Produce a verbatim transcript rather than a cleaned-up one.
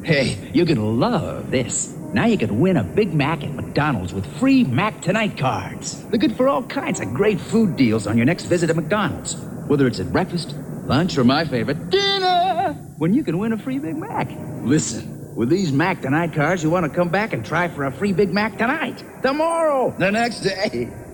Hey, you're gonna love this. Now you can win a Big Mac at McDonald's with free Mac Tonight cards. They're good for all kinds of great food deals on your next visit to McDonald's. Whether it's at breakfast, lunch, or my favorite, dinner, when you can win a free Big Mac. Listen, with these Mac Tonight cards, you want to come back and try for a free Big Mac tonight, tomorrow, the next day.